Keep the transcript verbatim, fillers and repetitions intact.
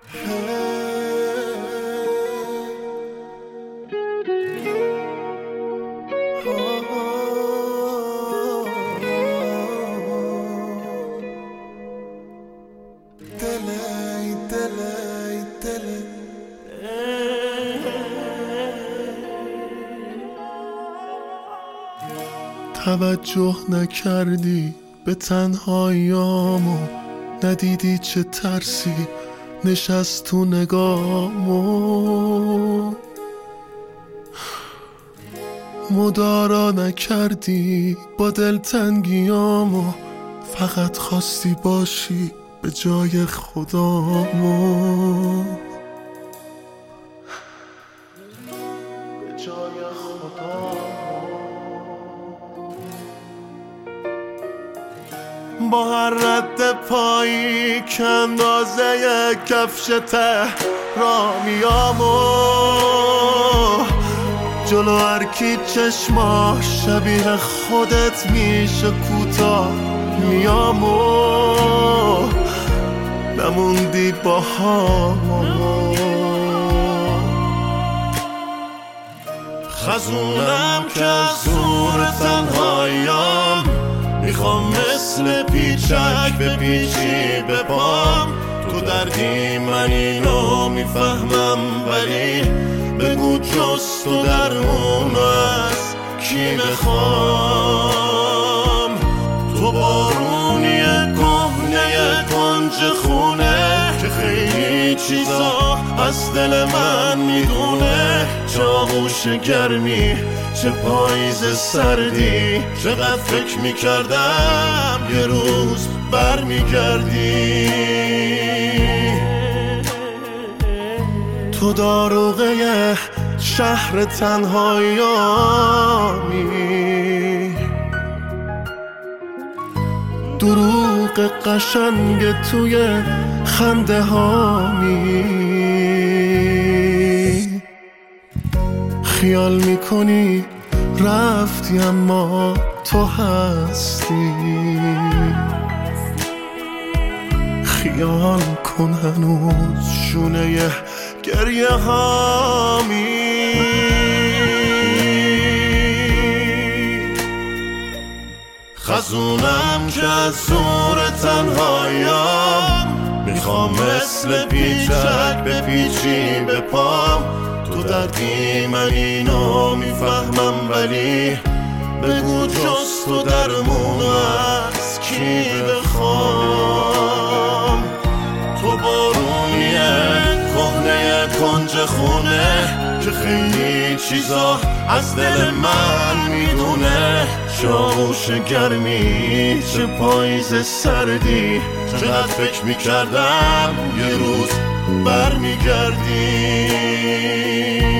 توجه نکردی به تنهاییامو، ندیدی چه ترسی نشست تو نگامو، مدارا نکردی با دلتنگیامو، فقط خواستی باشی به جای خدامو، به جای خدامو. با هر رد پایی که اندازه کفش تهرامیامو، جلو هر کی چشماش شبیه خودت میشه کوتاه میامو، نموندی با هامو. خزونم که از زور تنهاییام، میخوام مثل پیچک به پیچی به پام، تو دردی من اینو میفهمم، ولی بگو جز تو درمون از کی بخوام. تو بارونی کهنه کنج خونه که خیلی چیزا از دل من میدونه، چه آغوش گرمی چه پاییز سردی، چقدر فکر میکردم یه روز بر میگردی. تو داروغه شهر تنهاییامی، دروغ قشنگ توی خنده هامی، خیال میکنی رفتی اما تو هستی، خیال کن هنوز شونه گریه هامی. خزونم که از زور تنهاییام، میخوام مثل پیچک به پیچی به پام، تو دردی من اینو میفهمم، ولی بگو جز تو درمون از کی بخوام. تو بارونیه کهنه کنج خونه که خیلی چیزا از دل من میدونه، چه آغوش گرمی چه پاییز سردی، چقدر فکر میکردم یه روز بر میگردی.